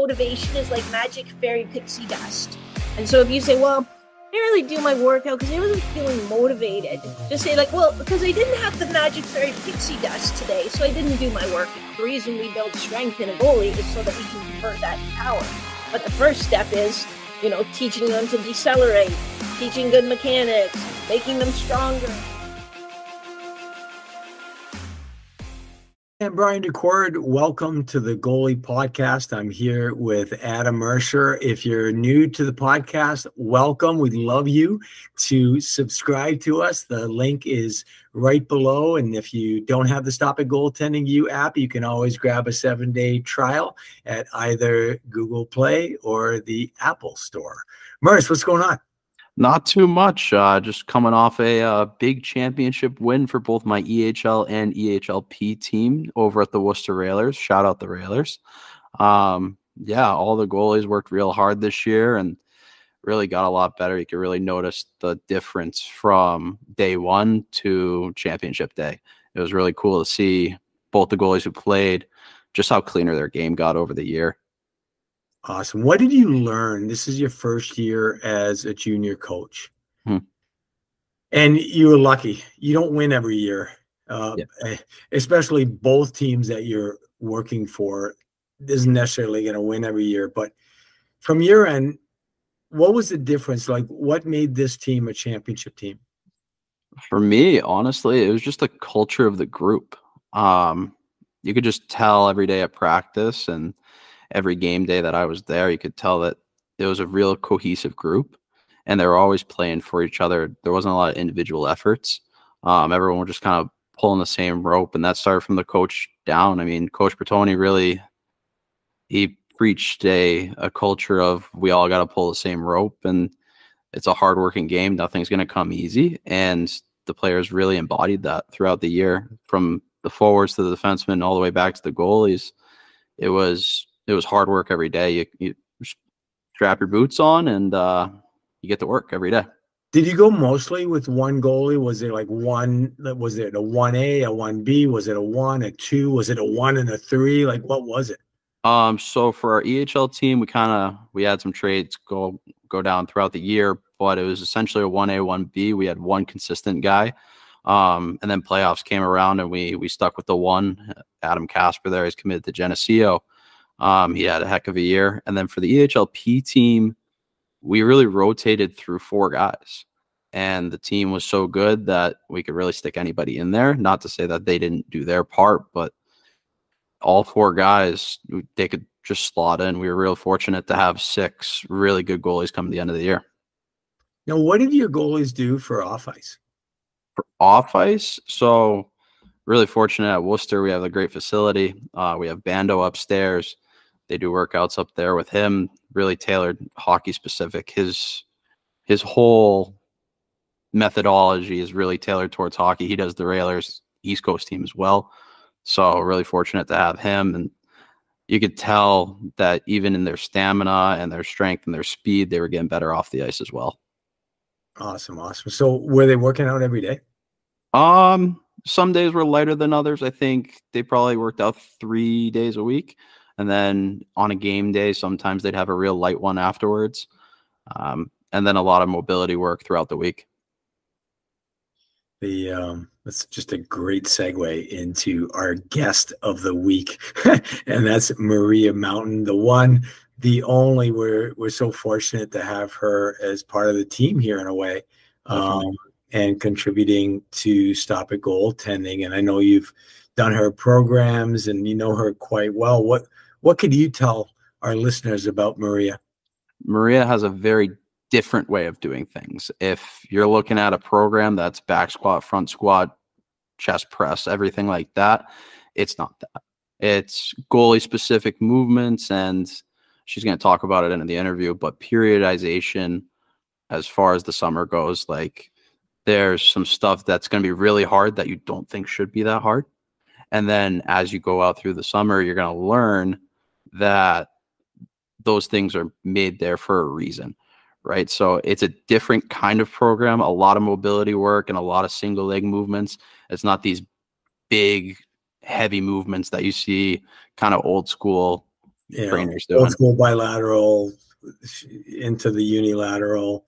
motivation is like magic fairy pixie dust. And so if you say, well, I didn't really do my workout because I wasn't feeling motivated, just say like, well, because I didn't have the magic fairy pixie dust today, so I didn't do my workout. The reason we build strength in a goalie is so that we can convert that to power. But the first step is, teaching them to decelerate, teaching good mechanics, making them stronger. And Brian Daccord, welcome to the Goalie Podcast. I'm here with Adam Mercer. If you're new to the podcast, welcome. We'd love you to subscribe to us. The link is right below. And if you don't have the Stop It Goaltending U app, you can always grab a 7-day trial at either Google Play or the Apple Store. Merce, what's going on? Not too much. Just coming off a big championship win for both my EHL and EHLP team over at the Worcester Railers. Shout out the Railers. All the goalies worked real hard this year and really got a lot better. You could really notice the difference from day one to championship day. It was really cool to see both the goalies who played, just how cleaner their game got over the year. Awesome. What did you learn? This is your first year as a junior coach. And you were lucky. You don't win every year, especially both teams that you're working for isn't necessarily going to win every year. But from your end, what was the difference? Like, what made this team a championship team? For me, honestly, it was just the culture of the group. You could just tell every day at practice and every game day that I was there, you could tell that it was a real cohesive group and they were always playing for each other. There wasn't a lot of individual efforts. Everyone was just kind of pulling the same rope, and that started from the coach down. I mean, Coach Bertoni he preached a culture of we all got to pull the same rope, and it's a hardworking game. Nothing's going to come easy. And the players really embodied that throughout the year, from the forwards to the defensemen all the way back to the goalies. It was hard work every day. You strap your boots on and you get to work every day. Did you go mostly with one goalie? Was there like one? Was it a 1A, a 1B? Was it a 1, a 2? Was it a 1 and a 3? Like, what was it? So for our EHL team, we had some trades go down throughout the year, but it was essentially a 1A, 1B. We had one consistent guy. And then playoffs came around and we stuck with the one. Adam Casper there is committed to Geneseo. He had a heck of a year. And then for the EHLP team, we really rotated through 4 guys. And the team was so good that we could really stick anybody in there. Not to say that they didn't do their part, but all 4 guys, they could just slot in. We were real fortunate to have 6 really good goalies come at the end of the year. Now, what did your goalies do for off ice? For off ice, so really fortunate at Worcester. We have a great facility. We have Bando upstairs. They do workouts up there with him, really tailored hockey specific. His whole methodology is really tailored towards hockey. He does the Railers East Coast team as well. So really fortunate to have him. And you could tell that even in their stamina and their strength and their speed, they were getting better off the ice as well. Awesome. So were they working out every day? Some days were lighter than others. I think they probably worked out 3 days a week. And then on a game day, sometimes they'd have a real light one afterwards. And then a lot of mobility work throughout the week. That's just a great segue into our guest of the week. And that's Maria Mountain, the one, the only. We're so fortunate to have her as part of the team here in a way, and contributing to Stop It Goaltending. And I know you've done her programs and you know her quite well. What could you tell our listeners about Maria? Maria has a very different way of doing things. If you're looking at a program that's back squat, front squat, chest press, everything like that, it's not that. It's goalie specific movements, and she's going to talk about it in the interview, but periodization as far as the summer goes, like there's some stuff that's going to be really hard that you don't think should be that hard. And then as you go out through the summer, you're going to learn that those things are made there for a reason, right? So it's a different kind of program, a lot of mobility work and a lot of single leg movements. It's not these big, heavy movements that you see kind of old school trainers old doing. school bilateral into the unilateral.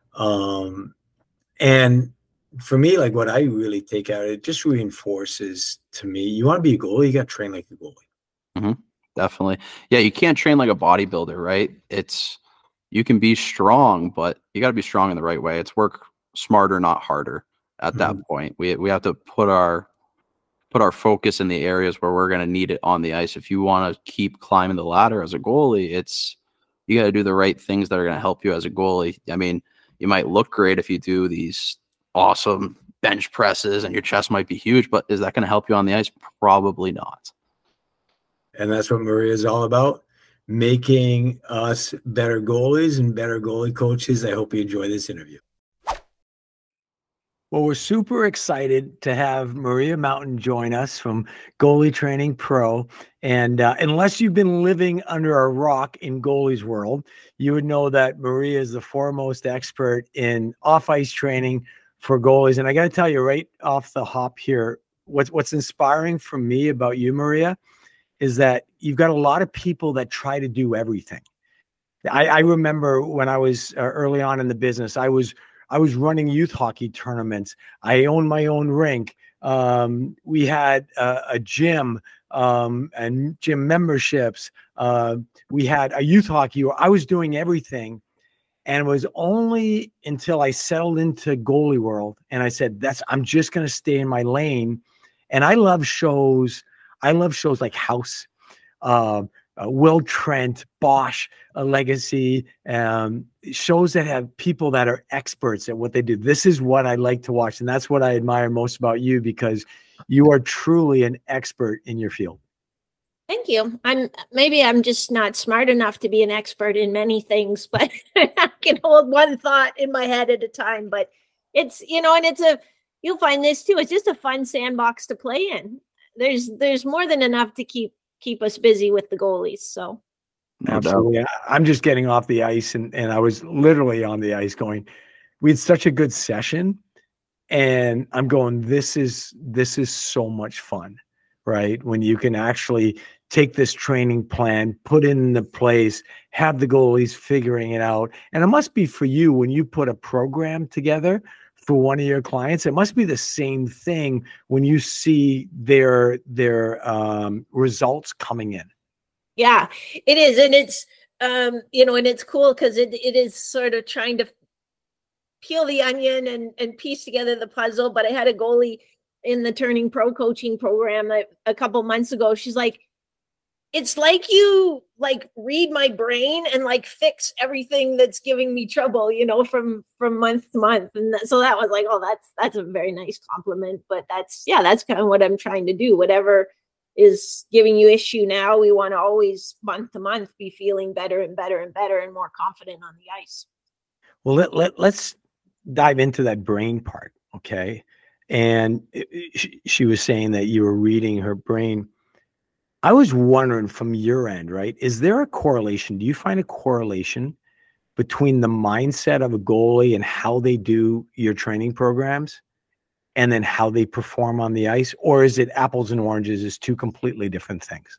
And for me, like what I really take out, it just reinforces to me, you want to be a goalie, you got to train like a goalie. Definitely. Yeah, you can't train like a bodybuilder, right? You can be strong, but you got to be strong in the right way. It's work smarter, not harder at that point. We have to put our focus in the areas where we're going to need it on the ice. If you want to keep climbing the ladder as a goalie, you got to do the right things that are going to help you as a goalie. I mean, you might look great if you do these awesome bench presses and your chest might be huge, but is that going to help you on the ice? Probably not. And that's what Maria is all about, making us better goalies and better goalie coaches. I hope you enjoy this interview. Well, we're super excited to have Maria Mountain join us from Goalie Training Pro. And unless you've been living under a rock in goalies world, you would know that Maria is the foremost expert in off-ice training for goalies. And I got to tell you right off the hop here, what's inspiring for me about you, Maria, is that you've got a lot of people that try to do everything. I remember when I was early on in the business, I was running youth hockey tournaments. I owned my own rink. We had a gym and gym memberships. We had a youth hockey. I was doing everything. And it was only until I settled into goalie world and I said, I'm just going to stay in my lane. And I love shows. I love shows like House, Will Trent, Bosch, Legacy, shows that have people that are experts at what they do. This is what I like to watch. And that's what I admire most about you, because you are truly an expert in your field. Thank you. Maybe I'm just not smart enough to be an expert in many things, but I can hold one thought in my head at a time. But it's, and you'll find this too. It's just a fun sandbox to play in. There's more than enough to keep us busy with the goalies. So absolutely. I'm just getting off the ice and I was literally on the ice going, we had such a good session and I'm going, this is so much fun, right? When you can actually take this training plan, put it into place, have the goalies figuring it out. And it must be for you when you put a program together for one of your clients, it must be the same thing when you see their results coming in. Yeah, it is. And it's, and it's cool because it is sort of trying to peel the onion and piece together the puzzle. But I had a goalie in the Turning Pro coaching program a couple months ago. She's like, it's like you read my brain and fix everything that's giving me trouble, from month to month. And so that was like, oh, that's a very nice compliment. But that's kind of what I'm trying to do. Whatever is giving you issue now, we want to always month to month be feeling better and better and better and more confident on the ice. Well, let's dive into that brain part. Okay. And she was saying that you were reading her brain. I was wondering from your end, right? Is there a correlation? Do you find a correlation between the mindset of a goalie and how they do your training programs and then how they perform on the ice? Or is it apples and oranges is two completely different things?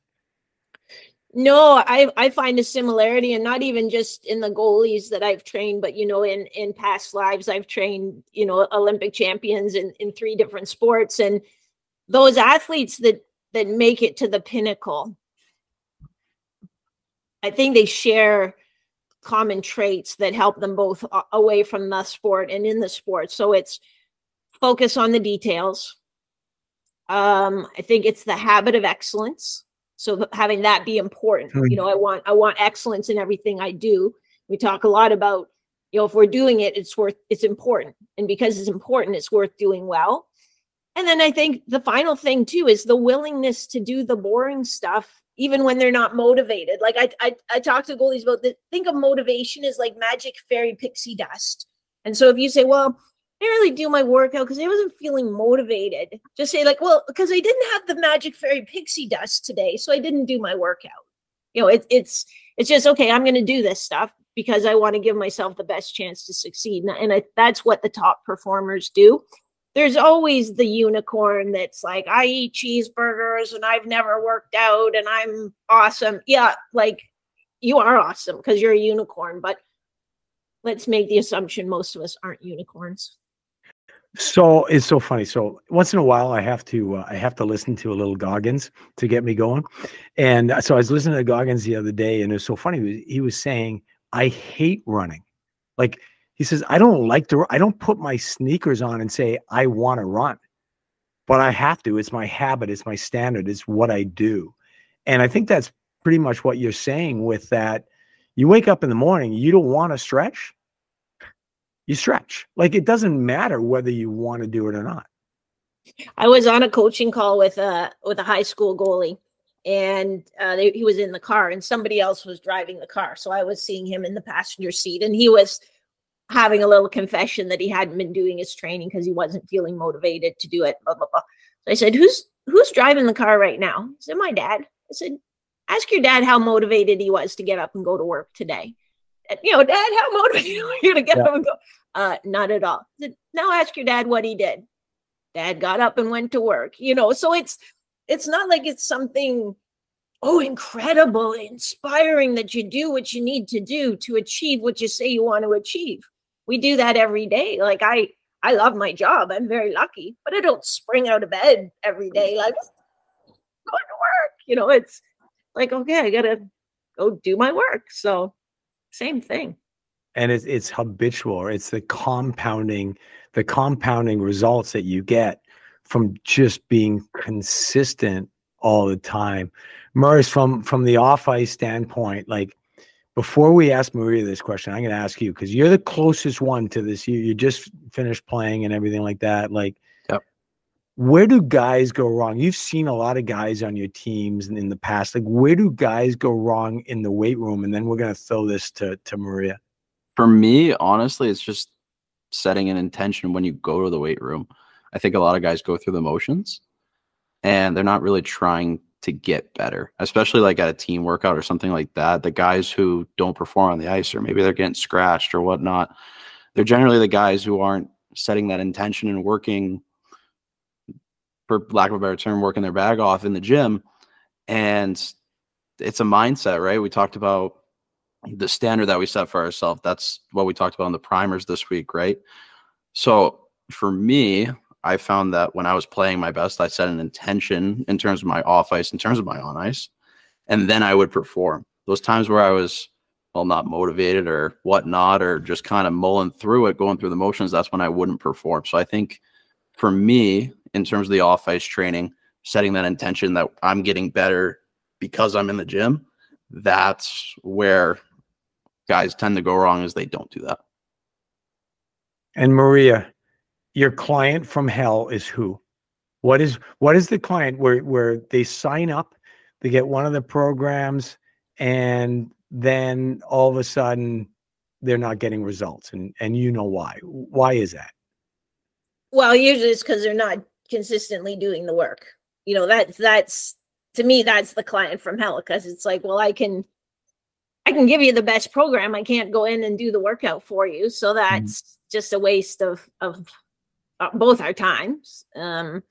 No, I find a similarity, and not even just in the goalies that I've trained, but, in past lives, I've trained, Olympic champions in 3 different sports. And those athletes that make it to the pinnacle, I think they share common traits that help them both away from the sport and in the sport. So it's focus on the details. I think it's the habit of excellence. So having that be important, I want excellence in everything I do. We talk a lot about, if we're doing it, it's important. And because it's important, it's worth doing well. And then I think the final thing too is the willingness to do the boring stuff, even when they're not motivated. Like I talk to goalies about think of motivation as like magic fairy pixie dust. And so if you say, well, I didn't really do my workout because I wasn't feeling motivated, just say well, because I didn't have the magic fairy pixie dust today, so I didn't do my workout. It's just, okay, I'm going to do this stuff because I want to give myself the best chance to succeed. And that's what the top performers do. there's always the unicorn that's like, I eat cheeseburgers and I've never worked out and I'm awesome. Yeah, like you are awesome because you're a unicorn, but let's make the assumption most of us aren't unicorns. So it's so funny. So once in a while, I have to listen to a little Goggins to get me going. And so I was listening to Goggins the other day, and it was so funny. He was saying, I hate running. Like he says, I don't put my sneakers on and say, I want to run, but I have to. It's my habit. It's my standard. It's what I do. And I think that's pretty much what you're saying with that. You wake up in the morning, you don't want to stretch. You stretch. Like it doesn't matter whether you want to do it or not. I was on a coaching call with a high school goalie, and he was in the car, and somebody else was driving the car. So I was seeing him in the passenger seat, and he was having a little confession that he hadn't been doing his training because he wasn't feeling motivated to do it. Blah blah blah. So I said, "Who's driving the car right now?" He said, "My dad." I said, "Ask your dad how motivated he was to get up and go to work today." Dad, how motivated are you to get up and go? Not at all. Now ask your dad what he did. Dad got up and went to work. So it's not like it's something, incredible, inspiring that you do what you need to do to achieve what you say you want to achieve. We do that every day. Like I love my job. I'm very lucky, but I don't spring out of bed every day like going to work. It's like, okay, I got to go do my work. So same thing. And it's habitual. It's the compounding results that you get from just being consistent all the time. Maurice, from the off-ice standpoint, like before we ask Maria this question, I'm going to ask you because you're the closest one to this. You just finished playing and everything like that. Like, yep. Where do guys go wrong? You've seen a lot of guys on your teams in the past. Like, where do guys go wrong in the weight room? And then we're going to throw this to Maria. For me, honestly, it's just setting an intention when you go to the weight room. I think a lot of guys go through the motions and they're not really trying to get better, especially like at a team workout or something like that. The guys who don't perform on the ice, or maybe they're getting scratched or whatnot, they're generally the guys who aren't setting that intention and working, for lack of a better term, working their bag off in the gym. And it's a mindset, right? We talked about the standard that we set for ourselves. That's what we talked about in the primers this week, right? So for me, I found that when I was playing my best, I set an intention in terms of my off ice, in terms of my on ice, and then I would perform. Those times where I was, not motivated or whatnot, or just kind of mulling through it, going through the motions, that's when I wouldn't perform. So I think for me, in terms of the off ice training, setting that intention that I'm getting better because I'm in the gym, that's where guys tend to go wrong, is they don't do that. And Maria, your client from hell is who? What is the client where they sign up, they get one of the programs, and then all of a sudden they're not getting results, and you know why? Why is that? Well, usually it's because they're not consistently doing the work. That's to me, that's the client from hell, because it's like, well, I can give you the best program. I can't go in and do the workout for you. So that's just a waste of both our times. I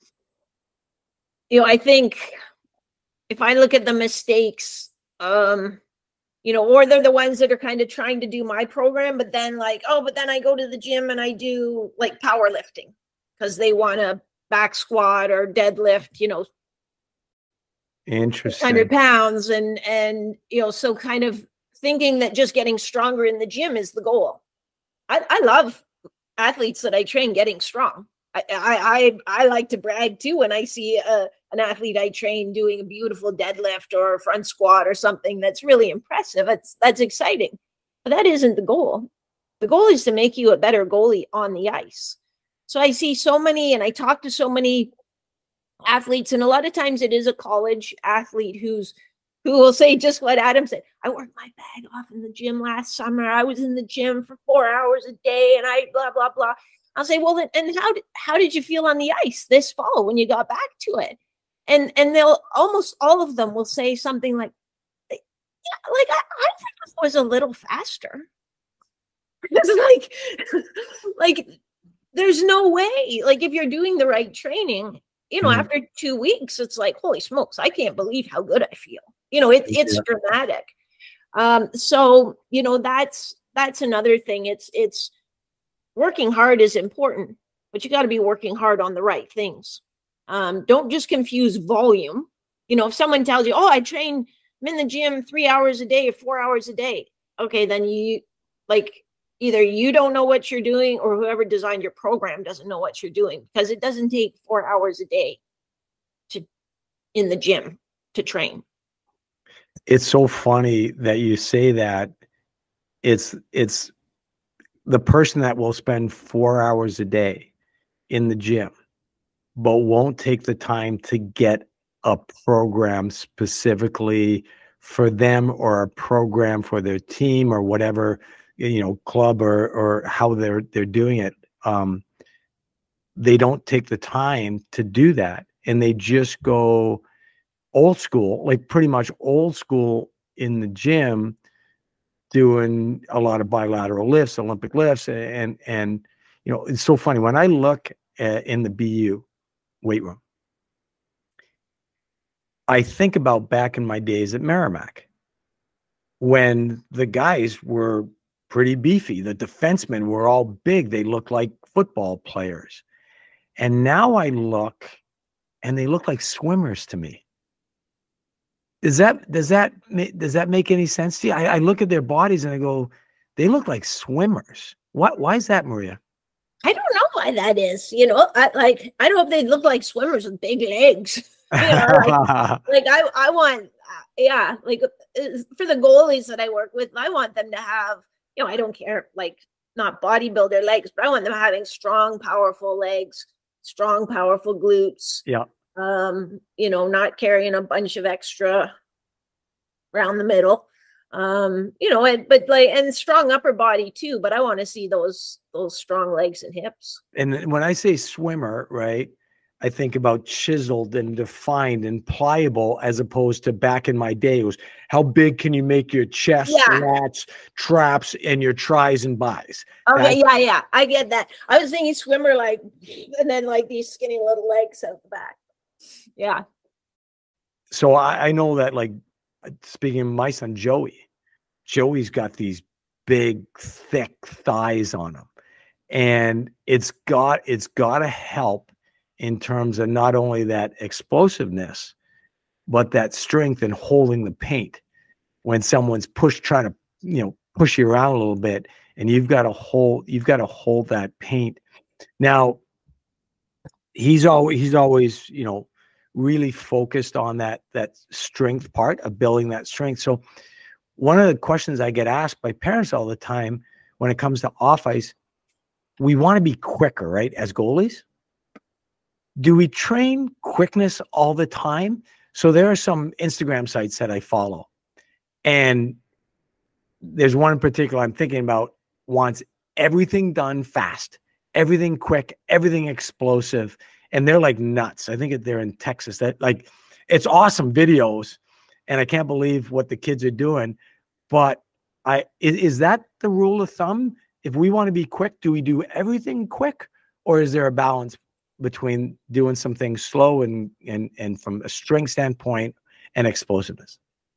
think if I look at the mistakes, or they're the ones that are kind of trying to do my program, but then but then I go to the gym and I do like powerlifting because they want to back squat or deadlift, interesting, 100 pounds. And so kind of thinking that just getting stronger in the gym is the goal. I love athletes that I train getting strong. I like to brag too when I see an athlete I train doing a beautiful deadlift or a front squat or something that's really impressive. That's exciting, but that isn't the goal. The goal is to make you a better goalie on the ice. So I see so many, and I talk to so many athletes, and a lot of times it is a college athlete who will say just what Adam said. I worked my bag off in the gym last summer. I was in the gym for 4 hours a day and I blah, blah, blah. I'll say, well, and how did you feel on the ice this fall when you got back to it? And they'll, almost all of them will say something like, yeah, like I think it was a little faster. It's like there's no way. Like if you're doing the right training, after 2 weeks, it's like, holy smokes, I can't believe how good I feel. It's dramatic. So, that's another thing. It's working hard is important, but you got to be working hard on the right things. Don't just confuse volume. If someone tells you, oh, I'm in the gym 3 hours a day or 4 hours a day. Okay, then either you don't know what you're doing or whoever designed your program doesn't know what you're doing, because it doesn't take 4 hours a day in the gym to train. It's so funny that you say that. It's the person that will spend 4 hours a day in the gym, but won't take the time to get a program specifically for them, or a program for their team, or whatever, club or how they're doing it. They don't take the time to do that, and they just go old school, like pretty much old school in the gym, doing a lot of bilateral lifts, Olympic lifts. And it's so funny when I look in the BU weight room, I think about back in my days at Merrimack, when the guys were pretty beefy. The defensemen were all big. They looked like football players. And now I look, and they look like swimmers to me. Does that make any sense to you? I look at their bodies and I go, they look like swimmers. Why is that, Maria? I don't know why that is. I don't know if they look like swimmers with big legs. I want, for the goalies that I work with, I want them to have, I don't care, not bodybuilder legs, but I want them having strong, powerful legs, strong, powerful glutes. Yeah. Not carrying a bunch of extra around the middle. And strong upper body too, but I want to see those strong legs and hips. And when I say swimmer, right, I think about chiseled and defined and pliable, as opposed to back in my day, it was how big can you make your chest, lats, traps, and your tris and bis. Okay, yeah, I get that. I was thinking swimmer, and then these skinny little legs out the back. Yeah. So I know that, speaking of my son, Joey's got these big, thick thighs on him. And it's got to help in terms of not only that explosiveness, but that strength in holding the paint when someone's trying to, push you around a little bit, and you've got to hold that paint. Now, he's always, really focused on that strength part of building that strength. So one of the questions I get asked by parents all the time when it comes to off ice, we want to be quicker, right? As goalies, do we train quickness all the time? So there are some Instagram sites that I follow, and there's one in particular I'm thinking about, wants everything done fast, everything quick, everything explosive. And they're like nuts. I think they're in Texas. It's awesome videos, and I can't believe what the kids are doing. But is that the rule of thumb? If we want to be quick, do we do everything quick, or is there a balance between doing some things slow and from a strength standpoint and explosiveness?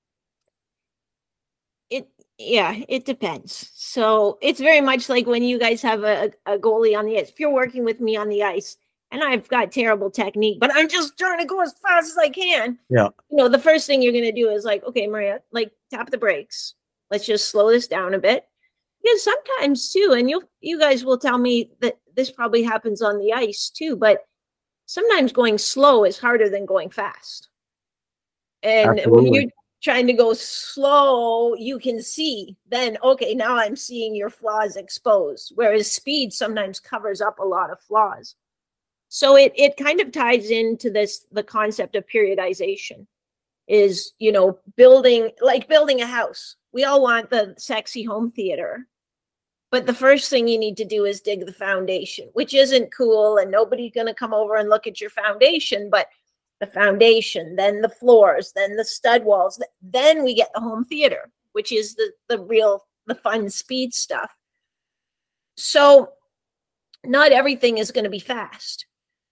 It depends. So it's very much like when you guys have a goalie on the ice. If you're working with me on the ice, and I've got terrible technique, but I'm just trying to go as fast as I can. Yeah. The first thing you're going to do is okay, Maria, tap the brakes. Let's just slow this down a bit. Because sometimes too, and you guys will tell me that this probably happens on the ice too, but sometimes going slow is harder than going fast. And Absolutely. When you're trying to go slow, you can see then, okay, now I'm seeing your flaws exposed. Whereas speed sometimes covers up a lot of flaws. So it kind of ties into the concept of periodization is, building a house. We all want the sexy home theater, but the first thing you need to do is dig the foundation, which isn't cool. And nobody's going to come over and look at your foundation, but the foundation, then the floors, then the stud walls, then we get the home theater, which is the fun speed stuff. So not everything is going to be fast.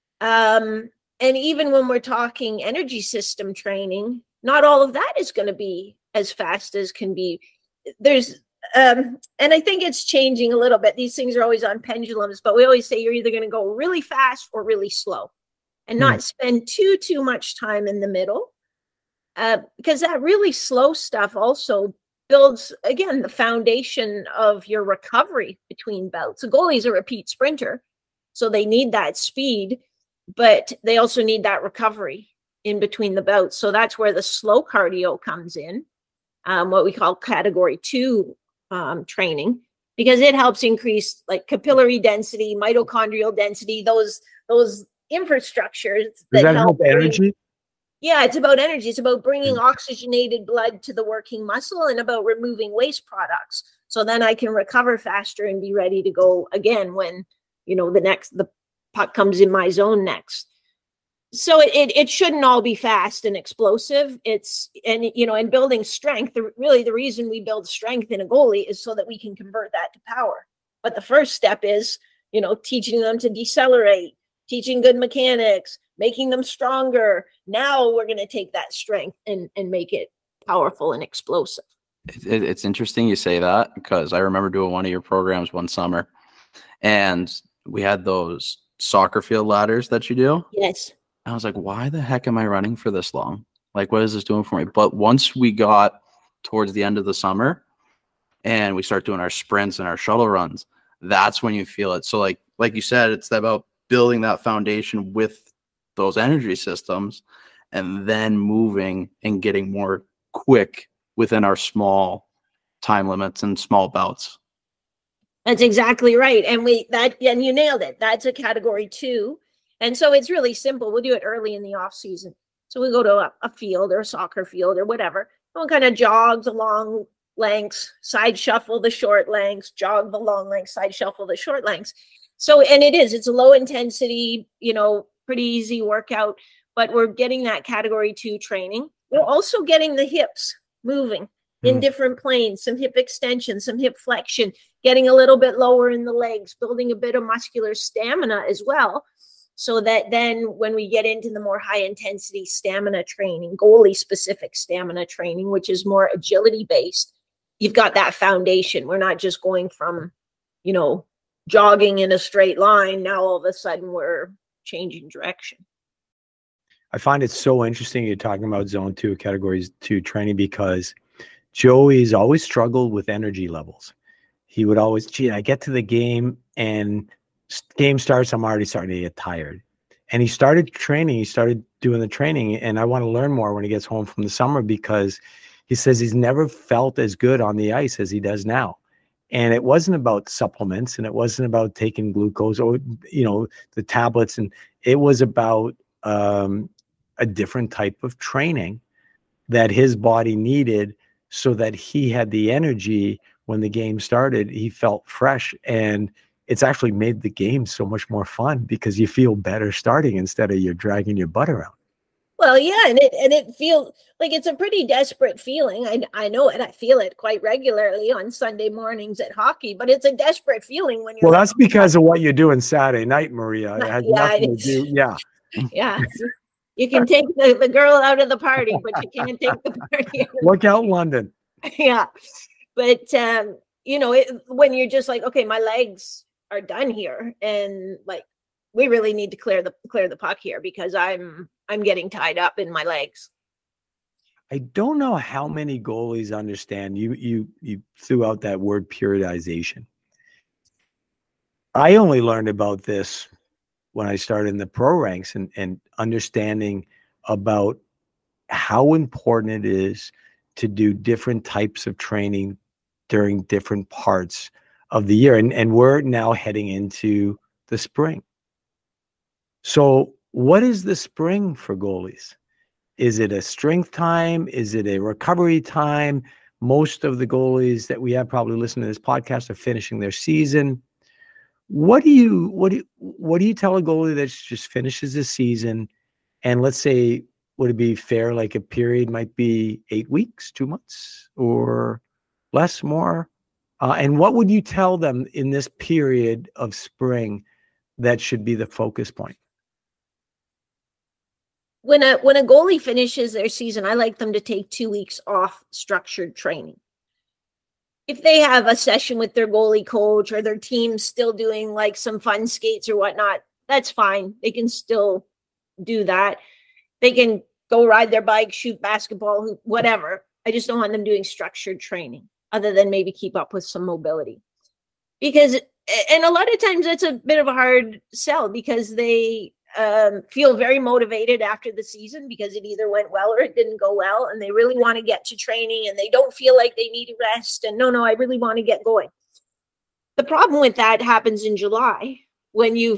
And even when we're talking energy system training, not all of that is going to be as fast as can be. There's, and I think it's changing a little bit. These things are always on pendulums, but we always say you're either going to go really fast or really slow, and not spend too much time in the middle. Because that really slow stuff also builds, again, the foundation of your recovery between bouts. A goalie's a repeat sprinter, so they need that speed, but they also need that recovery in between the bouts. So that's where the slow cardio comes in, what we call category 2 training, because it helps increase like capillary density, mitochondrial density, those infrastructures. Does that help energy? Yeah, it's about energy. It's about bringing oxygenated blood to the working muscle and about removing waste products. So then I can recover faster and be ready to go again when, the puck comes in my zone next. So it shouldn't all be fast and explosive. And building strength, really the reason we build strength in a goalie is so that we can convert that to power. But the first step is, teaching them to decelerate, teaching good mechanics, making them stronger. Now we're going to take that strength and make it powerful and explosive. It's interesting you say that, because I remember doing one of your programs one summer, and we had those soccer field ladders that you do. Yes. I was like, why the heck am I running for this long? Like, what is this doing for me? But once we got towards the end of the summer and we start doing our sprints and our shuttle runs, that's when you feel it. So like you said, it's about building that foundation with those energy systems and then moving and getting more quick within our small time limits and small bouts. That's exactly right. And you nailed it. That's a category 2. And so it's really simple. We'll do it early in the off season. So we go to a field or a soccer field or whatever. We'll kind of jog the long lengths, side shuffle the short lengths, jog the long lengths, side shuffle the short lengths. So, and it's a low intensity, pretty easy workout, but we're getting that category 2 training. We're also getting the hips moving in different planes, some hip extension, some hip flexion, getting a little bit lower in the legs, building a bit of muscular stamina as well. So that then when we get into the more high intensity stamina training, goalie specific stamina training, which is more agility based, you've got that foundation. We're not just going from, jogging in a straight line. Now all of a sudden we're changing direction. I find it so interesting you're talking about zone 2, categories 2 training, because Joey's always struggled with energy levels. He would always, I get to the game and game starts, I'm already starting to get tired. And he started doing the training, and I want to learn more when he gets home from the summer, because he says he's never felt as good on the ice as he does now. And it wasn't about supplements, and it wasn't about taking glucose or, the tablets. And it was about a different type of training that his body needed so that he had the energy when the game started. He felt fresh, and it's actually made the game so much more fun because you feel better starting instead of you're dragging your butt around. Well, yeah, and it feels like it's a pretty desperate feeling. I know it. I feel it quite regularly on Sunday mornings at hockey, but it's a desperate feeling when you're. Well, that's because of what you're doing Saturday night, Maria. It has nothing to do. Yeah. Yeah. You can take the girl out of the party, but you can't take the party. Look out, London. Yeah. But, when you're just like, okay, my legs are done here, and like, we really need to clear the puck here because I'm getting tied up in my legs. I don't know how many goalies understand. You threw out that word periodization. I only learned about this when I started in the pro ranks and understanding about how important it is to do different types of training during different parts of the year. And we're now heading into the spring. So what is the spring for goalies? Is it a strength time? Is it a recovery time? Most of the goalies that we have probably listening to this podcast are finishing their season. What do you tell a goalie that just finishes the season? And let's say, would it be fair, like a period might be 8 weeks, 2 months, or less, more? And what would you tell them in this period of spring that should be the focus point? When a goalie finishes their season, I like them to take 2 weeks off structured training. If they have a session with their goalie coach or their team's still doing like some fun skates or whatnot, that's fine. They can still do that. They can go ride their bike, shoot basketball, whatever. I just don't want them doing structured training other than maybe keep up with some mobility. Because, and a lot of times that's a bit of a hard sell because they feel very motivated after the season because it either went well or it didn't go well, and they really want to get to training and they don't feel like they need a rest. And no, I really want to get going. The problem with that happens in July when you're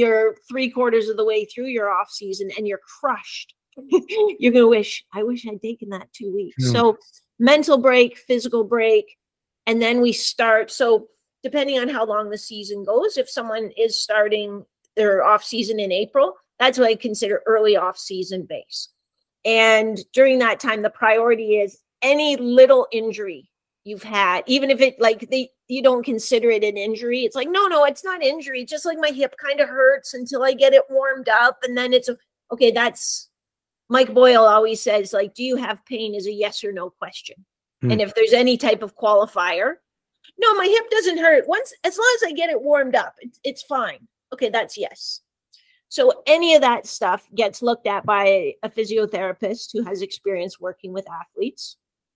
3/4 of the way through your off season and you're crushed. You're going to I wish I'd taken that 2 weeks. So mental break, physical break, and then we start. So depending on how long the season goes, if someone is starting their off season in April, that's what I consider early off season base. And during that time, the priority is any little injury you've had, even if it you don't consider it an injury. It's like, no, it's not injury. It's just like my hip kind of hurts until I get it warmed up. And then it's okay. That's Mike Boyle always says, like, do you have pain is a yes or no question. And if there's any type of qualifier, no, my hip doesn't hurt. As long as I get it warmed up, it's fine. Okay, that's yes. So any of that stuff gets looked at by a physiotherapist who has experience working with athletes.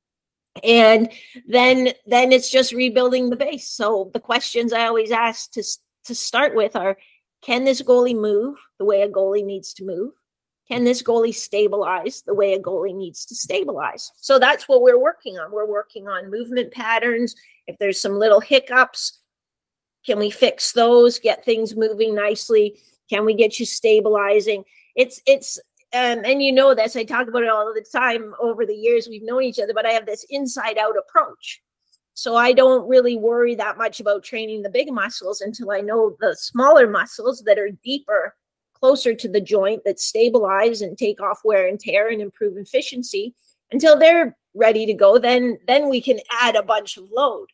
And then it's just rebuilding the base. So the questions I always ask to start with are, can this goalie move the way a goalie needs to move? Can this goalie stabilize the way a goalie needs to stabilize? So that's what we're working on. We're working on movement patterns. If there's some little hiccups, can we fix those, get things moving nicely? Can we get you stabilizing? And you know this, I talk about it all the time over the years we've known each other, but I have this inside out approach. So I don't really worry that much about training the big muscles until I know the smaller muscles that are deeper, closer to the joint, that stabilize and take off wear and tear and improve efficiency. Until they're ready to go, then we can add a bunch of load.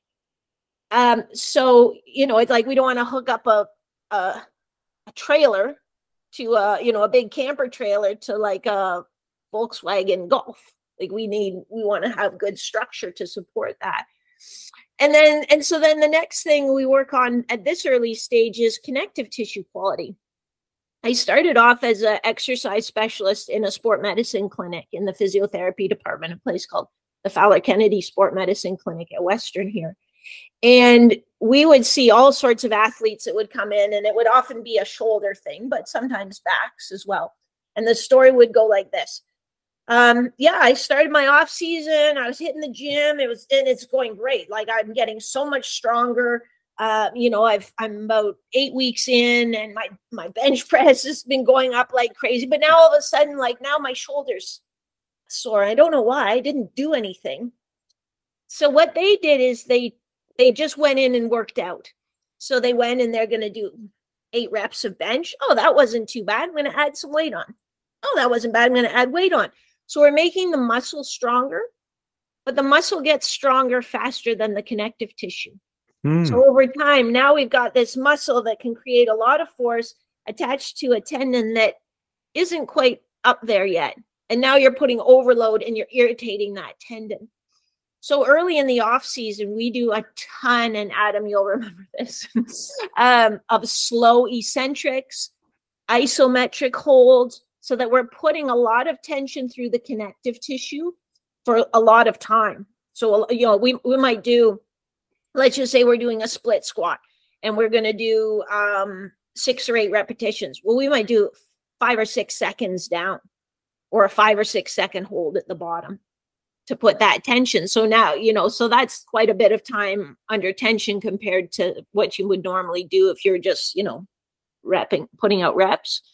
So, it's like we don't want to hook up a trailer to a big camper trailer to like a Volkswagen Golf. Like we want to have good structure to support that. And so then the next thing we work on at this early stage is connective tissue quality. I started off as an exercise specialist in a sport medicine clinic in the physiotherapy department, a place called the Fowler Kennedy Sport Medicine Clinic at Western here. And we would see all sorts of athletes that would come in, and it would often be a shoulder thing, but sometimes backs as well. And the story would go like this. I started my off season. I was hitting the gym. It's going great. Like I'm getting so much stronger. I'm about 8 weeks in, and my bench press has been going up like crazy. But now all of a sudden, like now my shoulders sore. I don't know why. I didn't do anything. So what they did is they just went in and worked out. So they went and they're going to do 8 reps of bench. Oh, that wasn't too bad. I'm going to add some weight on. Oh, that wasn't bad. I'm going to add weight on. So we're making the muscle stronger, but the muscle gets stronger faster than the connective tissue. So over time, now we've got this muscle that can create a lot of force attached to a tendon that isn't quite up there yet. And now you're putting overload and you're irritating that tendon. So early in the off season, we do a ton, and Adam, you'll remember this, of slow eccentrics, isometric holds, so that we're putting a lot of tension through the connective tissue for a lot of time. So, we might do, let's just say we're doing a split squat and we're going to do 6 or 8 repetitions. Well, we might do 5 or 6 seconds down, or a 5 or 6 second hold at the bottom to put that tension. So now, so that's quite a bit of time under tension compared to what you would normally do if you're just, putting out reps.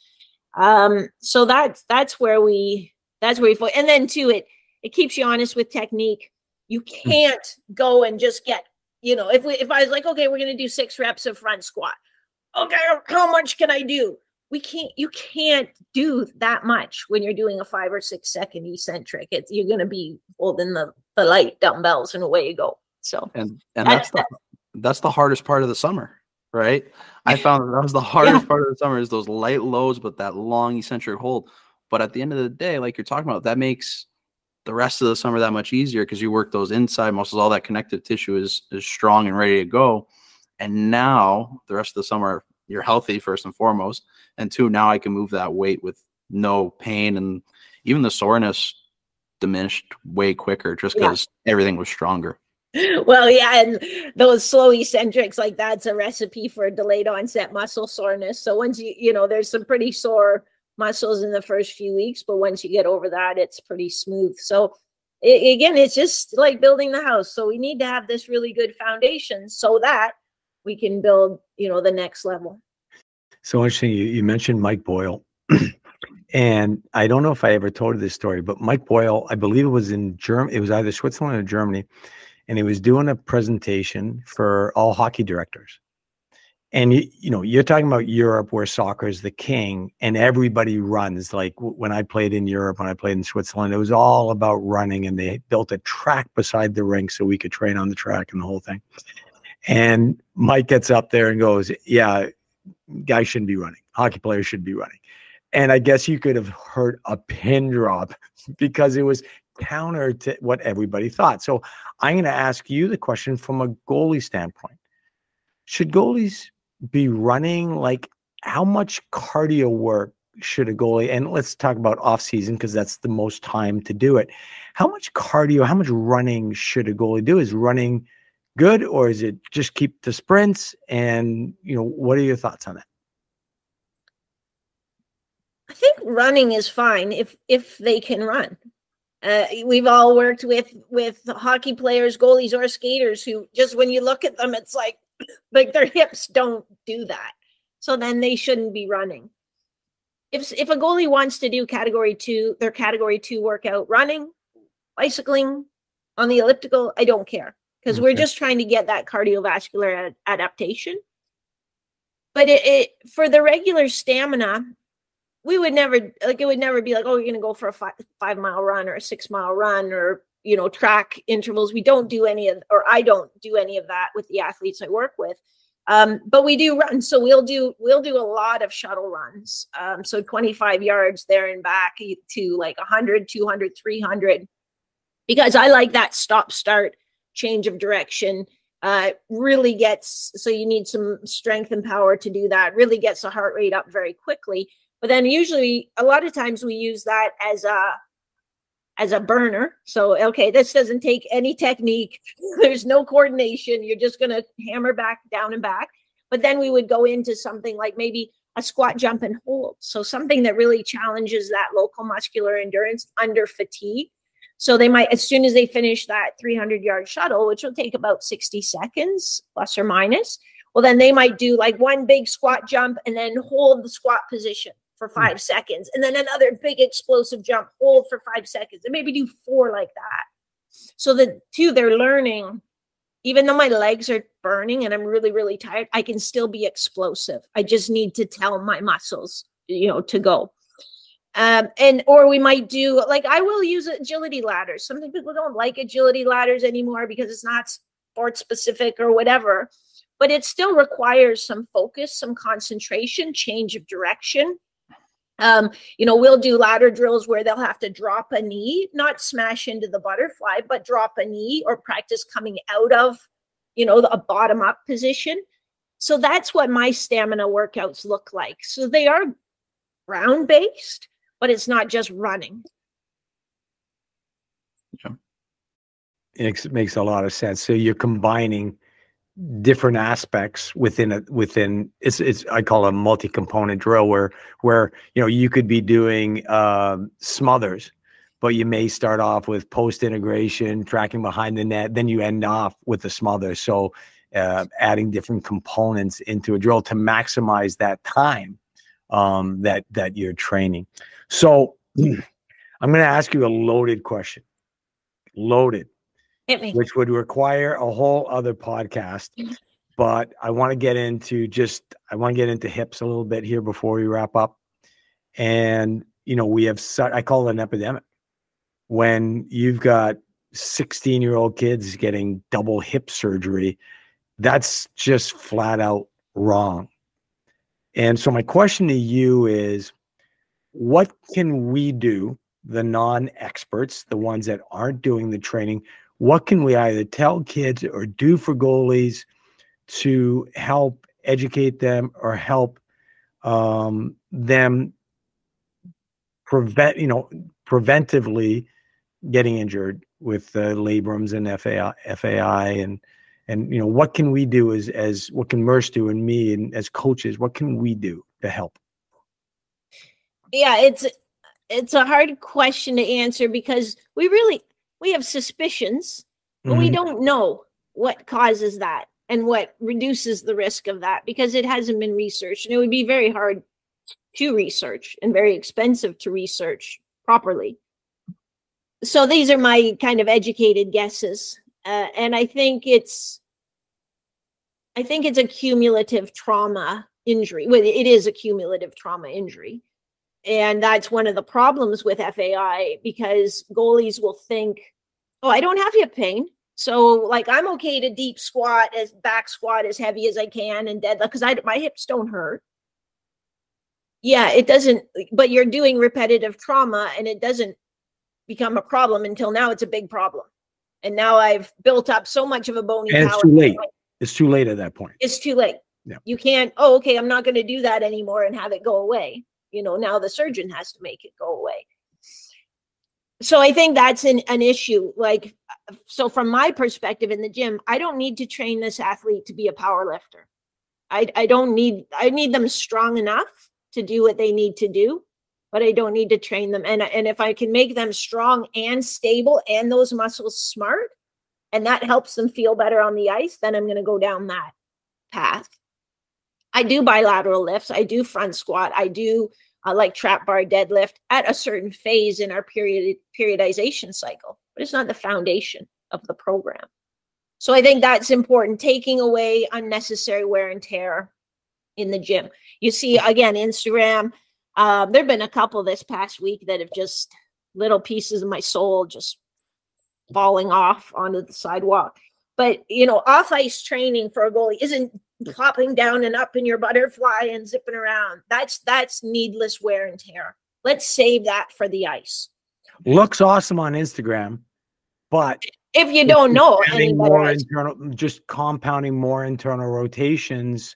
So that's where we and then too, it keeps you honest with technique. You can't go and just get, if I was like, okay, we're going to do 6 reps of front squat. Okay, how much can I do? You can't do that much when you're doing a 5 or 6 second eccentric. You're going to be holding the light dumbbells and away you go. So, and that's the hardest part of the summer. right? I found that was the hardest part of the summer is those light lows, but that long eccentric hold. But at the end of the day, like you're talking about, that makes the rest of the summer that much easier because you work those inside muscles, all that connective tissue is strong and ready to go. And now the rest of the summer, you're healthy first and foremost. And two, now I can move that weight with no pain, and even the soreness diminished way quicker just because everything was stronger. Well, yeah, and those slow eccentrics, like that's a recipe for delayed onset muscle soreness. So once there's some pretty sore muscles in the first few weeks, but once you get over that, it's pretty smooth. So again, it's just like building the house. So we need to have this really good foundation so that we can build, the next level. So interesting. You mentioned Mike Boyle. And I don't know if I ever told you this story, but Mike Boyle, I believe it was in Germany. It was either Switzerland or Germany. And he was doing a presentation for all hockey directors. And, you're talking about Europe where soccer is the king and everybody runs. Like when I played in Europe, when I played in Switzerland, it was all about running, and they built a track beside the rink so we could train on the track and the whole thing. And Mike gets up there and goes, yeah, guys shouldn't be running. Hockey players should be running. And I guess you could have heard a pin drop because it was counter to what everybody thought. So I'm going to ask you the question from a goalie standpoint. Should goalies be running? Like, how much cardio work should a goalie, and let's talk about off season because that's the most time to do it. How much cardio, how much running should a goalie do? Is running good, or is it just keep the sprints? And, what are your thoughts on that? I think running is fine if they can run. We've all worked with hockey players, goalies, or skaters who just when you look at them, it's like their hips don't do that. So then they shouldn't be running. If a goalie wants to do their category 2 workout, running, bicycling, on the elliptical, I don't care because we're just trying to get that cardiovascular adaptation. But it for the regular stamina, we would never it would never be like, oh, you're going to go for a 5-mile run or a 6-mile run or, track intervals. We don't do I don't do any of that with the athletes I work with. But we do run. So we'll do a lot of shuttle runs. So 25 yards there and back to like 100, 200, 300, because I like that stop start change of direction. Really gets, so you need some strength and power to do that, really gets the heart rate up very quickly. But then usually a lot of times we use that as a burner. So, okay, this doesn't take any technique. There's no coordination. You're just going to hammer back, down and back. But then we would go into something like maybe a squat, jump and hold. So something that really challenges that local muscular endurance under fatigue. So they might, as soon as they finish that 300-yard shuttle, which will take about 60 seconds plus or minus, well, then they might do like one big squat jump and then hold the squat position for 5 seconds, and then another big explosive jump, hold for 5 seconds, and maybe do 4 like that. So they're learning, even though my legs are burning and I'm really, really tired, I can still be explosive. I just need to tell my muscles, to go. Or we might do, like, I will use agility ladders. Some people don't like agility ladders anymore because it's not sport specific or whatever, but it still requires some focus, some concentration, change of direction. We'll do ladder drills where they'll have to drop a knee, not smash into the butterfly, but drop a knee or practice coming out of, a bottom up position. So that's what my stamina workouts look like. So they are ground based, but it's not just running. Yeah. It makes a lot of sense. So you're combining different aspects within it's I call it a multi-component drill where you could be doing smothers, but you may start off with post integration, tracking behind the net, then you end off with the smother. So adding different components into a drill to maximize that time that you're training. So I'm going to ask you a loaded question. Which would require a whole other podcast, but I want to get into hips a little bit here before we wrap up. And, we have I call it an epidemic when you've got 16-year-old kids getting double hip surgery. That's just flat out wrong. And so my question to you is, what can we do, the non-experts, the ones that aren't doing the training, what can we either tell kids or do for goalies to help educate them or help them preventively getting injured with labrums and FAI and what can we do as what can Merce do and me and as coaches, what can we do to help? Yeah, it's a hard question to answer because we have suspicions, but we don't know what causes that and what reduces the risk of that because it hasn't been researched, and it would be very hard to research and very expensive to research properly. So these are my kind of educated guesses, and I think it's a cumulative trauma injury. Well, it is a cumulative trauma injury. And that's one of the problems with FAI because goalies will think, oh, I don't have hip pain. So like I'm okay to deep squat, back squat as heavy as I can and deadlift because my hips don't hurt. Yeah, it doesn't, but you're doing repetitive trauma and it doesn't become a problem until now it's a big problem. And now I've built up so much of a bony power. It's too late. It's too late at that point. It's too late. Yeah. You can't, okay, I'm not going to do that anymore and have it go away. Now the surgeon has to make it go away. So I think that's an issue. Like, so from my perspective in the gym, I don't need to train this athlete to be a power lifter. I need them strong enough to do what they need to do, but I don't need to train them. And if I can make them strong and stable and those muscles smart, and that helps them feel better on the ice, then I'm going to go down that path. I do bilateral lifts. I do front squat. I do like trap bar deadlift at a certain phase in our periodization cycle, but it's not the foundation of the program. So I think that's important, taking away unnecessary wear and tear in the gym. You see, again, Instagram, there have been a couple this past week that have just little pieces of my soul just falling off onto the sidewalk. But, off ice training for a goalie isn't plopping down and up in your butterfly and zipping around. That's needless wear and tear. Let's save that for the ice. Looks awesome on Instagram, but if you don't know just compounding more internal rotations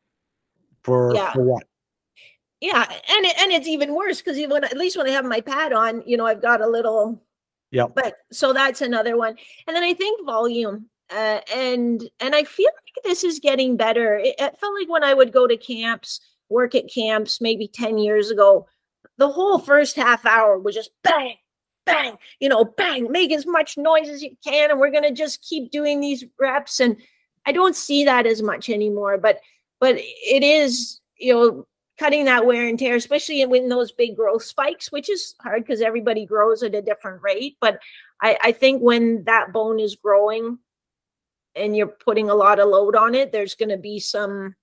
for what? Yeah, and it's even worse because even at least when I have my pad on, I've got a little. Yeah. But so that's another one, and then I think volume. And I feel like this is getting better. It felt like when I would go to camps, work at camps maybe 10 years ago, the whole first half hour was just bang, bang, bang, make as much noise as you can. And we're going to just keep doing these reps. And I don't see that as much anymore, but it is, cutting that wear and tear, especially in those big growth spikes, which is hard because everybody grows at a different rate. But I think when that bone is growing, and you're putting a lot of load on it, there's going to be some,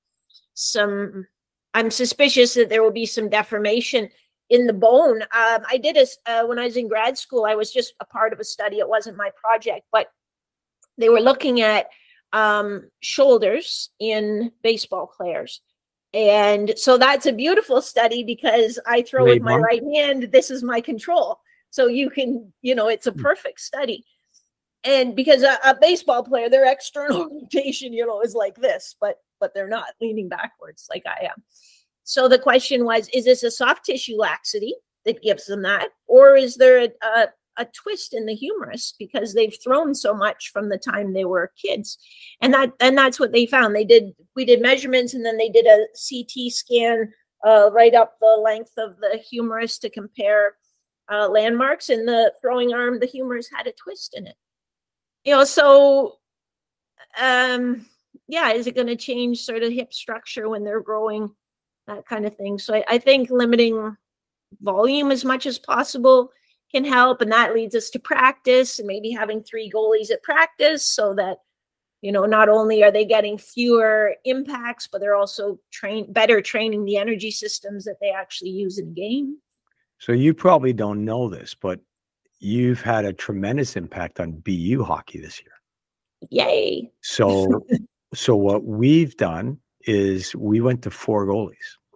I'm suspicious that there will be some deformation in the bone. I did when I was in grad school, I was just a part of a study. It wasn't my project, but they were looking at shoulders in baseball players. And so that's a beautiful study because I throw with my right hand, this is my control. So you can, it's a perfect study. And because a baseball player, their external rotation, is like this, but they're not leaning backwards like I am. So the question was, is this a soft tissue laxity that gives them that? Or is there a twist in the humerus because they've thrown so much from the time they were kids? And that's what they found. We did measurements, and then they did a CT scan right up the length of the humerus to compare landmarks. And the throwing arm, the humerus had a twist in it. So, is it going to change sort of hip structure when they're growing, that kind of thing? So I think limiting volume as much as possible can help. And that leads us to practice and maybe having 3 goalies at practice so that, not only are they getting fewer impacts, but they're also better training the energy systems that they actually use in a game. So you probably don't know this, but you've had a tremendous impact on BU hockey this year. Yay. So what we've done is we went to 4 goalies,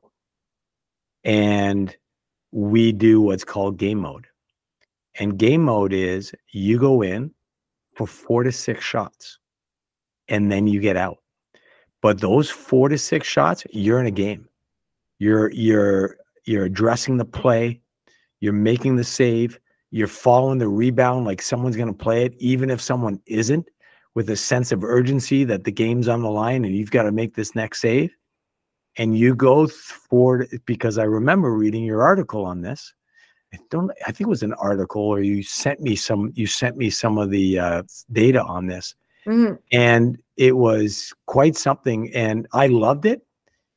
and we do what's called game mode. And game mode is you go in for 4 to 6 shots, and then you get out. But those 4 to 6 shots, you're in a game. You're addressing the play, you're making the save, you're following the rebound like someone's going to play it, even if someone isn't, with a sense of urgency that the game's on the line and you've got to make this next save. And you go for, because I remember reading your article on this. I think it was an article, or you sent me some of the data on this. Mm-hmm. And it was quite something, and I loved it.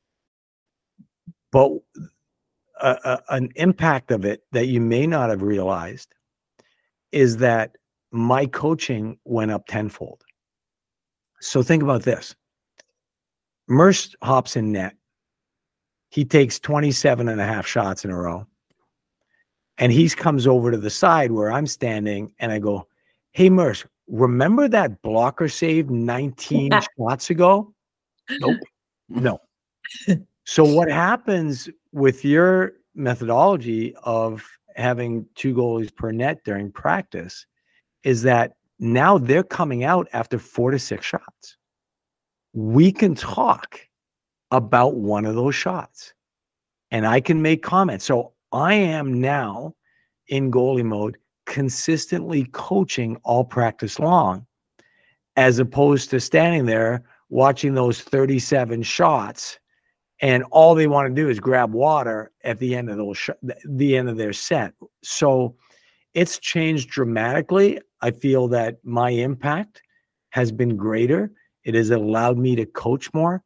But an impact of it that you may not have realized is that my coaching went up tenfold. So think about this. Merce hops in net. He takes 27.5 shots in a row. And he comes over to the side where I'm standing, and I go, "Hey, Merce, remember that blocker save 19 shots ago?" Nope. No. So what happens with your methodology of having 2 goalies per net during practice is that now they're coming out after 4 to 6 shots. We can talk about one of those shots, and I can make comments. So I am now in goalie mode, consistently coaching all practice long, as opposed to standing there watching those 37 shots, and all they want to do is grab water at the end of the end of their set. So it's changed dramatically. I feel that my impact has been greater. It has allowed me to coach more.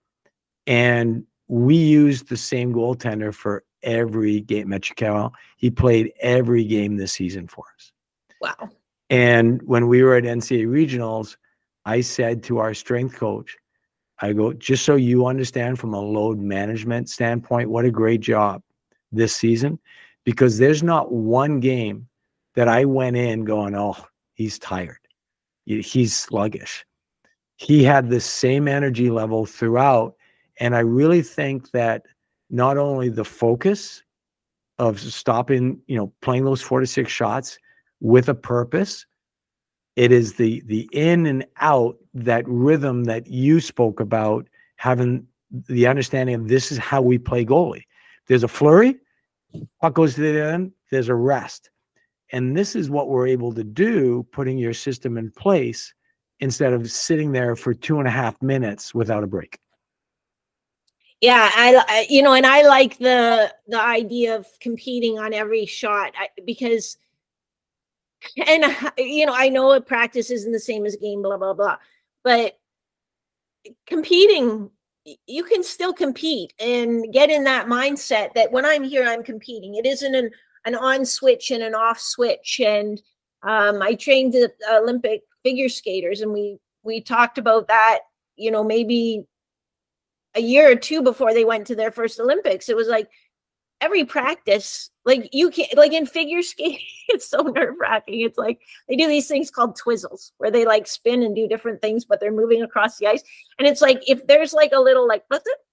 And we used the same goaltender for every game. Mechikawa, he played every game this season for us. Wow. And when we were at NCAA regionals, I said to our strength coach, I go, just so you understand from a load management standpoint, what a great job this season, because there's not one game that I went in going, "Oh, he's tired. He's sluggish." He had the same energy level throughout. And I really think that not only the focus of stopping, playing those 4 to 6 shots with a purpose, it is the in and out, that rhythm that you spoke about, having the understanding of this is how we play goalie. There's a flurry, puck goes to the end, there's a rest. And this is what we're able to do, putting your system in place instead of sitting there for 2.5 minutes without a break. Yeah, and I like the idea of competing on every shot, because, and I know a practice isn't the same as a game, blah blah blah, but competing, you can still compete and get in that mindset that when I'm here, I'm competing. It isn't an on switch and an off switch. And I trained the Olympic figure skaters, and we talked about that, maybe a year or 2 before they went to their first Olympics. It was like every practice, like you can't, like in figure skating, it's so nerve-wracking. It's like they do these things called twizzles, where they like spin and do different things, but they're moving across the ice. And it's like, if there's like a little like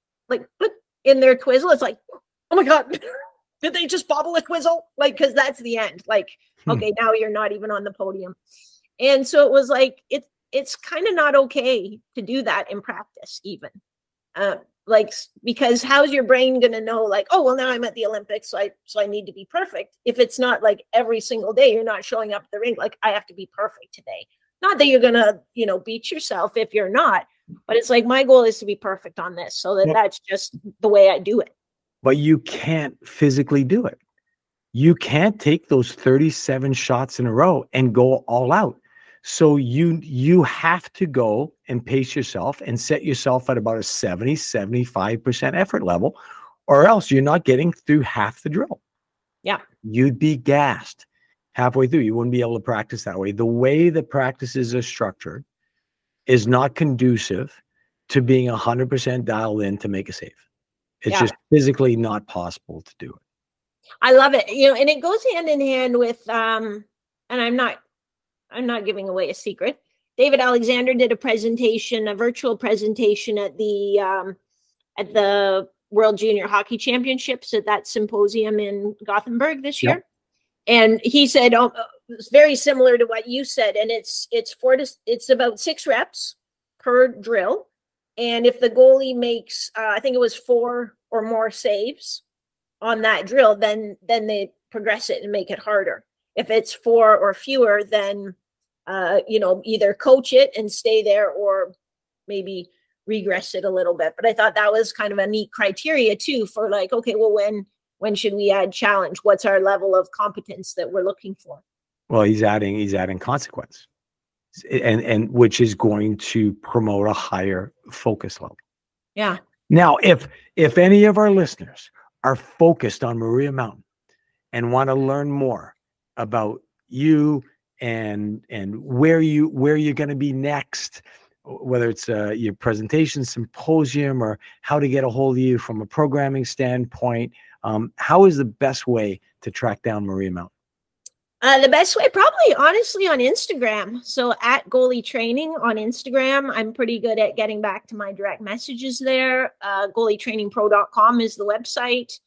in their twizzle, it's like, oh my God, did they just bobble a twizzle? Like, because that's the end. Like, okay, now you're not even on the podium. And so it was like, it's kind of not okay to do that in practice even. Because how's your brain going to know, like, oh, well, now I'm at the Olympics, so I need to be perfect. If it's not like every single day, you're not showing up at the rink, like, I have to be perfect today. Not that you're going to, beat yourself if you're not, but it's like, my goal is to be perfect on this, so that's just the way I do it. But you can't physically do it. You can't take those 37 shots in a row and go all out. So you have to go and pace yourself and set yourself at about a 70-75% effort level, or else you're not getting through half the drill. Yeah. You'd be gassed halfway through. You wouldn't be able to practice that way. The way the practices are structured is not conducive to being 100% dialed in to make a save. It's just physically not possible to do it. I love it. And it goes hand in hand with, and I'm not giving away a secret. David Alexander did a virtual presentation at the at the World Junior Hockey Championships at that symposium in Gothenburg this year. And he said, oh, it's very similar to what you said. And it's about 6 reps per drill. And if the goalie makes, I think it was 4 or more saves on that drill, then they progress it and make it harder. If it's 4 or fewer, then, either coach it and stay there or maybe regress it a little bit. But I thought that was kind of a neat criteria too for like, okay, well, when should we add challenge? What's our level of competence that we're looking for? Well, he's adding consequence, and which is going to promote a higher focus level. Yeah. Now, if any of our listeners are focused on Maria Mountain and want to learn more about you and where you're going to be next, whether it's your presentation symposium or how to get a hold of you from a programming standpoint, how is the best way to track down Maria Mountain? The best way, probably honestly, on Instagram. So at Goalie Training on Instagram, I'm pretty good at getting back to my direct messages there. GoalieTrainingPro.com is the website.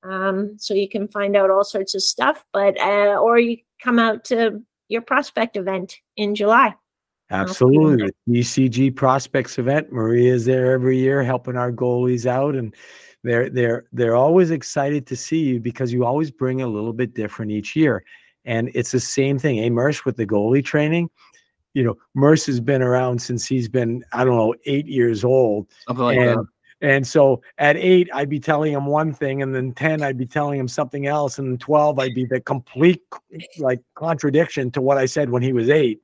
So you can find out all sorts of stuff, or you come out to your prospect event in July. Absolutely. The ECG Prospects event. Maria is there every year helping our goalies out, and they're always excited to see you because you always bring a little bit different each year. And it's the same thing, Merce, with the goalie training. Merce has been around since he's been, 8 years old. Something like that. And so at 8, I'd be telling him one thing, and then 10, I'd be telling him something else, and then 12, I'd be the complete contradiction to what I said when he was 8.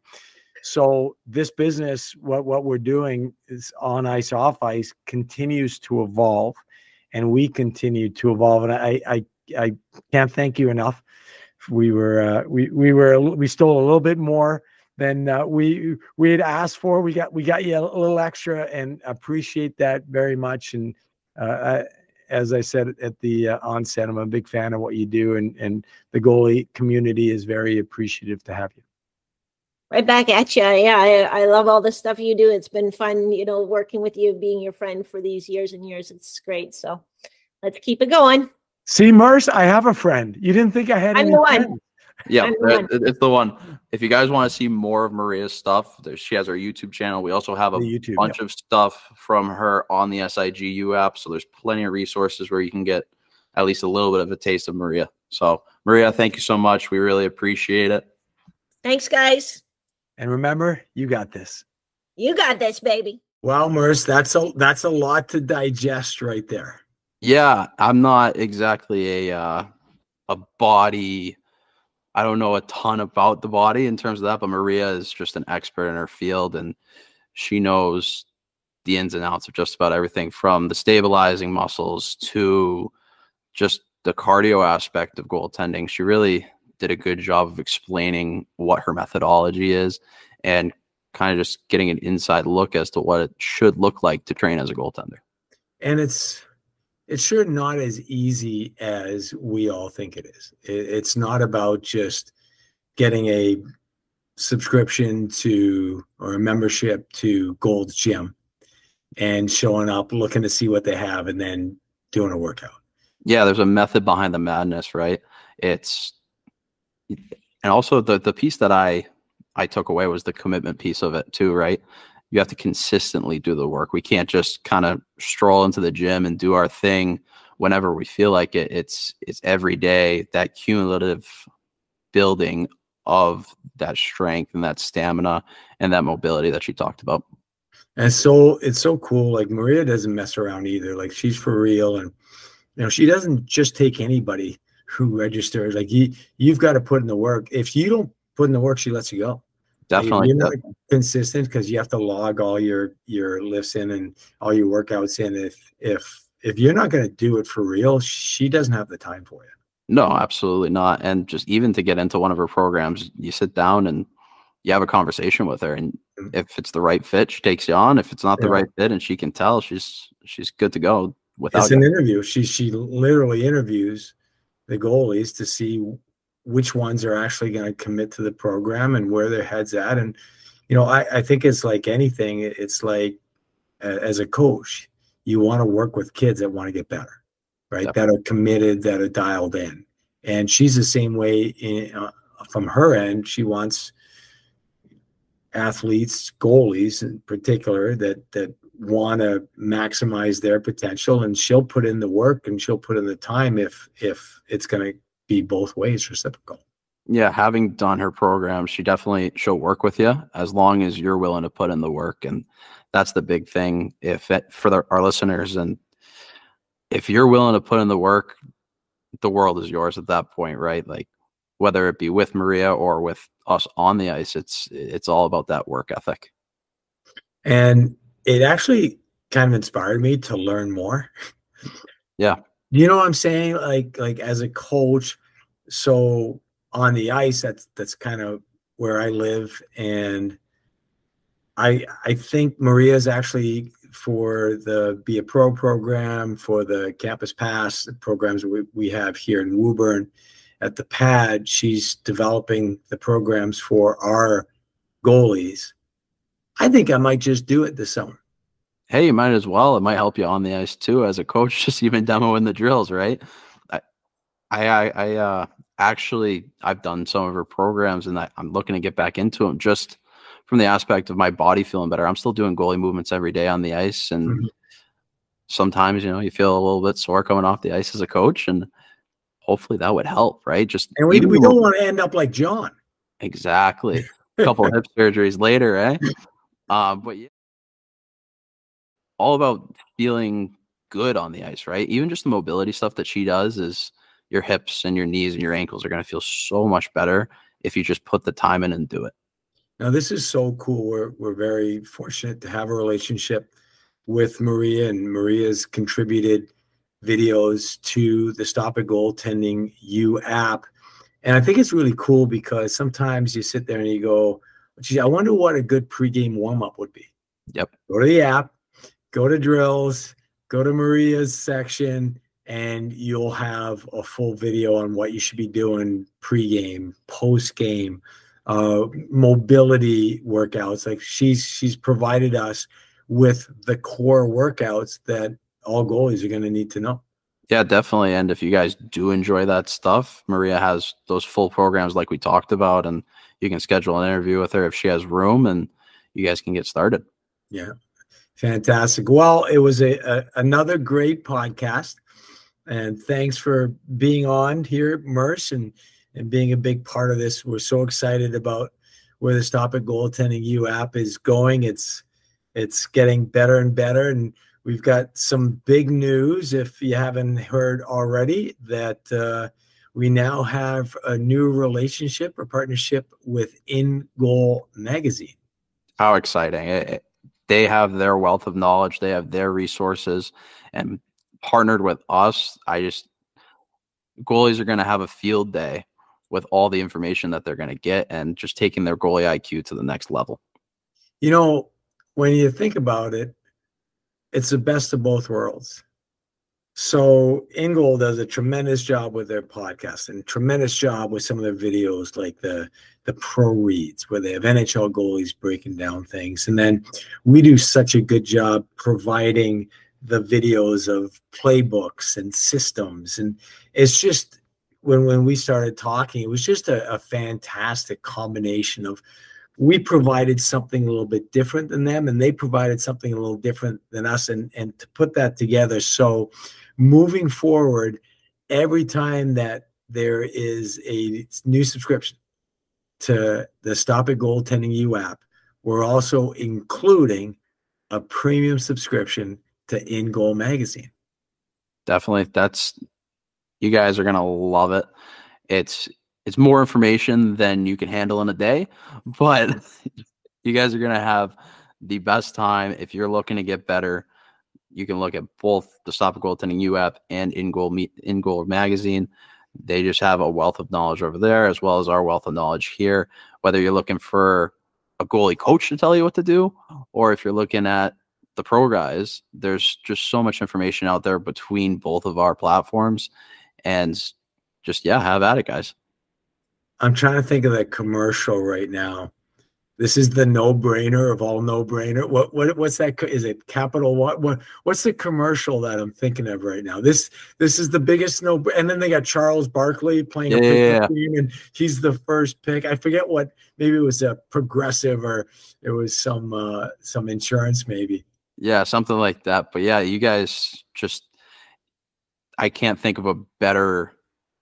So this business, what we're doing is on ice, off ice, continues to evolve, and we continue to evolve. And I can't thank you enough. We stole a little bit more than we had asked for. We got you a little extra, and appreciate that very much. And as I said at the onset, I'm a big fan of what you do, and the goalie community is very appreciative to have you. Right back at you. Yeah, I love all the stuff you do. It's been fun, working with you, being your friend for these years and years. It's great. So let's keep it going. See, Merce, I have a friend. You didn't think I had any friends. Yeah, it's the one. If you guys want to see more of Maria's stuff, she has her YouTube channel. We also have a bunch of stuff from her on the SIGU app. So there's plenty of resources where you can get at least a little bit of a taste of Maria. So Maria, thank you so much. We really appreciate it. Thanks, guys. And remember, you got this. You got this, baby. Wow, Merce, that's a lot to digest right there. Yeah, I'm not exactly a body. I don't know a ton about the body in terms of that, but Maria is just an expert in her field, and she knows the ins and outs of just about everything from the stabilizing muscles to just the cardio aspect of goaltending. She really did a good job of explaining what her methodology is and kind of just getting an inside look as to what it should look like to train as a goaltender. And it's sure not as easy as we all think it is. It's not about just getting a subscription to or a membership to Gold's Gym and showing up, looking to see what they have, and then doing a workout. Yeah, there's a method behind the madness, right? And also the piece that I took away was the commitment piece of it too, right? You have to consistently do the work. We can't just kind of stroll into the gym and do our thing whenever we feel like it. It's every day, that cumulative building of that strength and that stamina and that mobility that she talked about. And so it's so cool. Like Maria doesn't mess around either. Like she's for real. And, she doesn't just take anybody who registers. Like you've got to put in the work. If you don't put in the work, she lets you go. Definitely. You're not consistent because you have to log all your lifts in and all your workouts in. If you're not going to do it for real, she doesn't have the time for you. No, absolutely not. And just even to get into one of her programs, you sit down and you have a conversation with her, and if it's the right fit, she takes you on. If it's not the right fit and she can tell, she's good to go. Without it's an interview. She literally interviews the goalies to see which ones are actually going to commit to the program and where their head's at. And, I think it's like anything. It's like as a coach, you want to work with kids that want to get better, right? That are committed, that are dialed in. And she's the same way from her end. She wants athletes, goalies in particular, that want to maximize their potential, and she'll put in the work and she'll put in the time if it's going to be both ways reciprocal. Yeah, having done her program, she'll work with you as long as you're willing to put in the work. And that's the big thing for our listeners. And if you're willing to put in the work, the world is yours at that point, right? Like whether it be with Maria or with us on the ice, it's all about that work ethic. And it actually kind of inspired me to learn more. Yeah. You know what I'm saying? Like as a coach, so on the ice, that's kind of where I live. And I think Maria's actually, for the Be a Pro program, for the Campus Pass programs we have here in Woburn at the Pad, she's developing the programs for our goalies. I think I might just do it this summer. Hey, you might as well. It might help you on the ice too as a coach, just even demoing the drills, right? I've done some of her programs, and I'm looking to get back into them just from the aspect of my body feeling better. I'm still doing goalie movements every day on the ice, and sometimes, you feel a little bit sore coming off the ice as a coach, and hopefully that would help, right? And we don't want to end up like John. Exactly. A couple of hip surgeries later, eh? But yeah, all about feeling good on the ice, right? Even just the mobility stuff that she does is your hips and your knees and your ankles are going to feel so much better if you just put the time in and do it. Now, this is so cool. We're very fortunate to have a relationship with Maria, and Maria's contributed videos to the Stop It Goaltending U app. And I think it's really cool because sometimes you sit there and you go, gee, I wonder what a good pregame warm-up would be. Yep. Go to the app, go to drills, go to Maria's section, and you'll have a full video on what you should be doing pregame, postgame, mobility workouts. Like she's provided us with the core workouts that all goalies are going to need to know. Yeah, definitely. And if you guys do enjoy that stuff, Maria has those full programs like we talked about, and you can schedule an interview with her if she has room, and you guys can get started. Yeah. Fantastic. Well, it was another great podcast, and thanks for being on here, Merce, and being a big part of this. We're so excited about where the Stop It Goaltending U app is going. It's getting better and better, and we've got some big news, if you haven't heard already, that we now have a new relationship or partnership with In Goal Magazine. How exciting. They have their wealth of knowledge. They have their resources, and partnered with us. Goalies are going to have a field day with all the information that they're going to get, and just taking their goalie IQ to the next level. When you think about it, it's the best of both worlds. So In Goal does a tremendous job with their podcast, and tremendous job with some of their videos, like the pro reads, where they have NHL goalies breaking down things. And then we do such a good job providing the videos of playbooks and systems. And it's just, when we started talking, it was just a fantastic combination of, we provided something a little bit different than them, and they provided something a little different than us, and to put that together. So moving forward, every time that there is a new subscription to the Stop It Goaltending U app, we're also including a premium subscription to In Goal Magazine. Definitely. You guys are going to love it. It's more information than you can handle in a day, but you guys are going to have the best time. If you're looking to get better, you can look at both the Stop It Goaltending U app and In Goal Magazine. They just have a wealth of knowledge over there, as well as our wealth of knowledge here. Whether you're looking for a goalie coach to tell you what to do, or if you're looking at the pro guys, there's just so much information out there between both of our platforms. And just, have at it, guys. I'm trying to think of that commercial right now This is the no-brainer of all no-brainer. What's that? Is it Capital One? What's the commercial that I'm thinking of right now? This is the biggest no. And then they got Charles Barkley playing a pickup team, and he's the first pick. I forget what. Maybe it was a Progressive, or it was some insurance, maybe. Yeah, something like that. But yeah, you guys just. I can't think of a better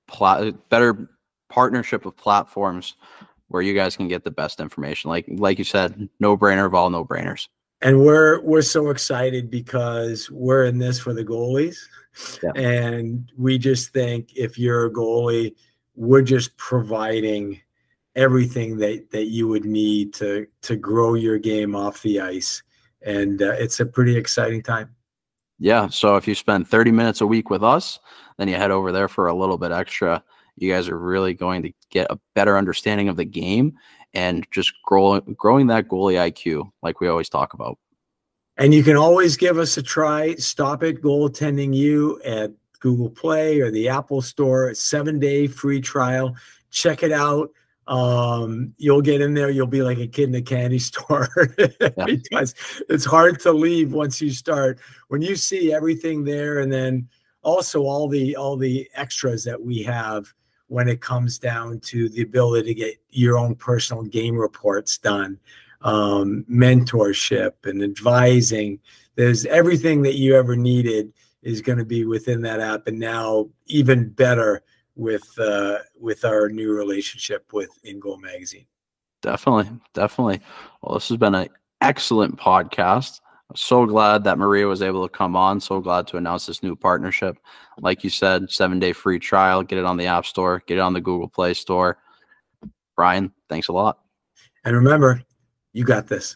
partnership of platforms where you guys can get the best information. Like you said, no-brainer of all no-brainers. And we're so excited because we're in this for the goalies. Yeah. And we just think if you're a goalie, we're just providing everything that you would need to grow your game off the ice. And it's a pretty exciting time. Yeah. So if you spend 30 minutes a week with us, then you head over there for a little bit extra. You guys are really going to get a better understanding of the game and just growing that goalie IQ like we always talk about. And you can always give us a try. Stop It Goaltending You at Google Play or the Apple Store. A 7-day free trial. Check it out. You'll get in there. You'll be like a kid in a candy store because it's hard to leave once you start. When you see everything there, and then also all the extras that we have when it comes down to the ability to get your own personal game reports done, mentorship and advising. There's everything that you ever needed is going to be within that app, and now even better with our new relationship with In Goal Magazine. Definitely. Well, this has been an excellent podcast. I'm so glad that Maria was able to come on. So glad to announce this new partnership. Like you said, 7-day free trial. Get it on the App Store. Get it on the Google Play Store. Brian, thanks a lot. And remember, you got this.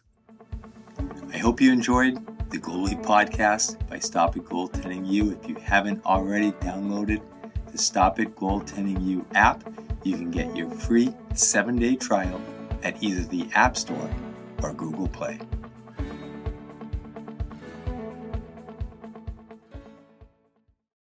I hope you enjoyed the Goalie Podcast by Stop It Goaltending You. If you haven't already downloaded the Stop It Goaltending You app, you can get your free 7-day trial at either the App Store or Google Play.